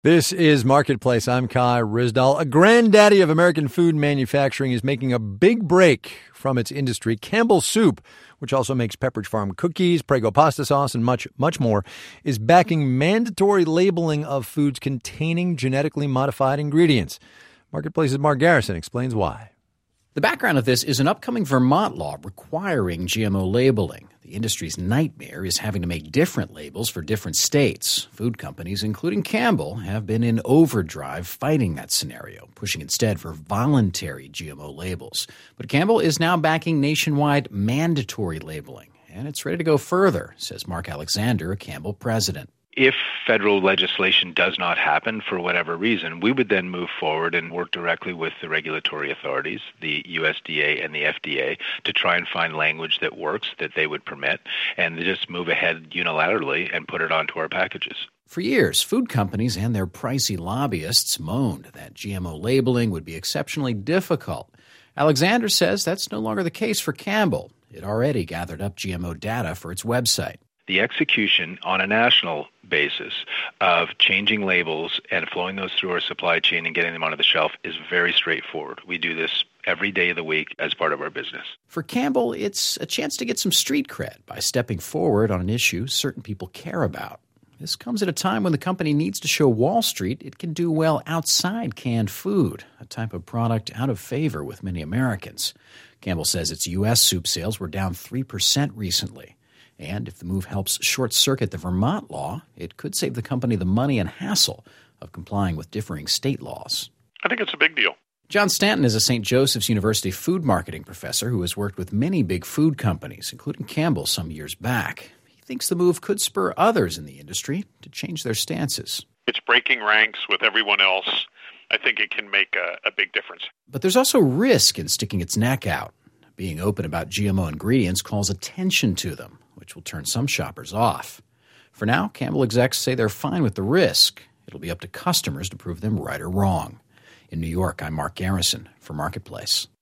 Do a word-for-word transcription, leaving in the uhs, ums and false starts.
This is Marketplace. I'm Kai Ryssdal. A granddaddy of American food manufacturing is making a big break from its industry. Campbell Soup, which also makes Pepperidge Farm cookies, Prego pasta sauce, and much, much more, is backing mandatory labeling of foods containing genetically modified ingredients. Marketplace's Mark Garrison explains why. The background of this is an upcoming Vermont law requiring G M O labeling. The industry's nightmare is having to make different labels for different states. Food companies, including Campbell, have been in overdrive fighting that scenario, pushing instead for voluntary G M O labels. But Campbell is now backing nationwide mandatory labeling, and it's ready to go further, says Mark Alexander, a Campbell president. If federal legislation does not happen for whatever reason, we would then move forward and work directly with the regulatory authorities, the U S D A and the F D A, to try and find language that works, that they would permit, and just move ahead unilaterally and put it onto our packages. For years, food companies and their pricey lobbyists moaned that G M O labeling would be exceptionally difficult. Alexander says that's no longer the case for Campbell. It already gathered up G M O data for its website. The execution on a national basis of changing labels and flowing those through our supply chain and getting them onto the shelf is very straightforward. We do this every day of the week as part of our business. For Campbell, it's a chance to get some street cred by stepping forward on an issue certain people care about. This comes at a time when the company needs to show Wall Street it can do well outside canned food, a type of product out of favor with many Americans. Campbell says its U S soup sales were down three percent recently. And if the move helps short-circuit the Vermont law, it could save the company the money and hassle of complying with differing state laws. I think it's a big deal. John Stanton is a Saint Joseph's University food marketing professor who has worked with many big food companies, including Campbell some years back. He thinks the move could spur others in the industry to change their stances. It's breaking ranks with everyone else. I think it can make a, a big difference. But there's also risk in sticking its neck out. Being open about G M O ingredients calls attention to them, which will turn some shoppers off. For now, Campbell execs say they're fine with the risk. It'll be up to customers to prove them right or wrong. In New York, I'm Mark Garrison for Marketplace.